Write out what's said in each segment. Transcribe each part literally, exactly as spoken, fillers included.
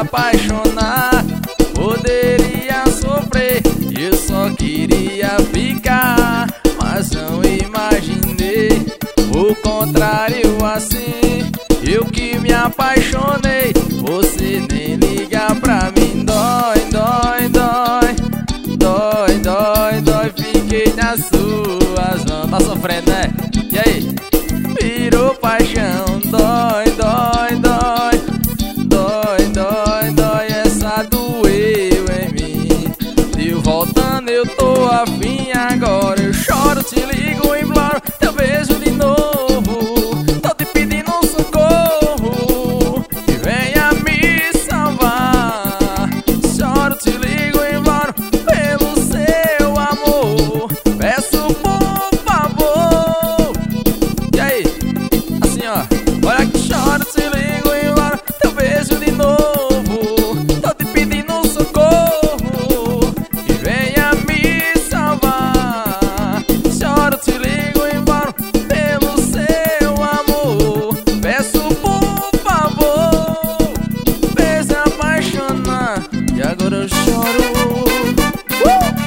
apaixonar, poderia sofrer, eu só queria ficar. Mas não imaginei o contrário assim. Eu que me apaixonei, você nem liga pra mim. Dói, dói, dói, dói, dói, dói. Fiquei nas suas mãos. Tá sofrendo, né? E aí? Virou paixão. Dói, dói, dói, dói, dói, dói. Essa doeu em mim. Deu voltando, eu tô afim agora. Eu choro, te ligo, imploro teu beijo de novo. Tô te pedindo um socorro e venha me salvar. Choro, te ligo, imploro pelo seu amor. Peço por favor. E aí? Assim ó, olha que choro, te ligo, imploro teu beijo de novo. Tô te pedindo um socorro e venha me salvar. Choro, te ligo, imploro pelo seu amor. Peço por favor, fez apaixonar e agora eu choro. Uh!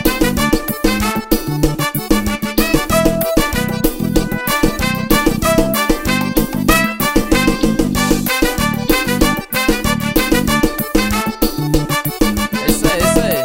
Isso aí, isso aí.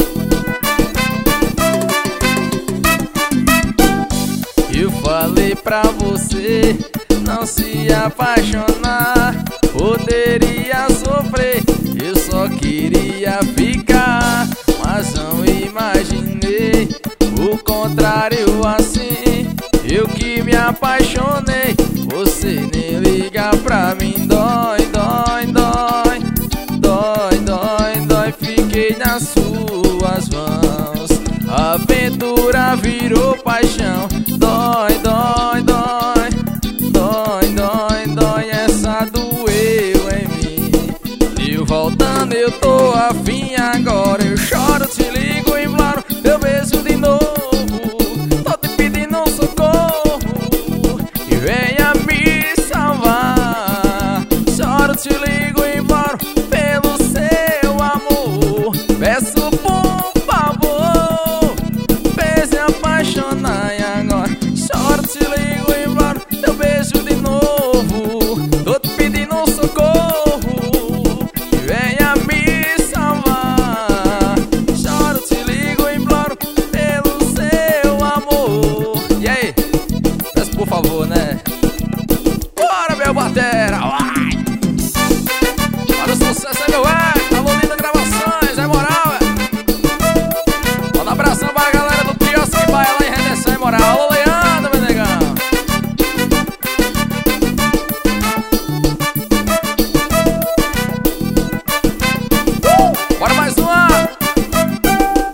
Eu falei pra você não se apaixonar, poderia sofrer, eu só queria ficar. Mas não imaginei o contrário assim. Eu que me apaixonei, você nem liga pra mim. Dói, dói, dói, dói, dói, dói. Fiquei nas suas mãos. A aventura virou paixão.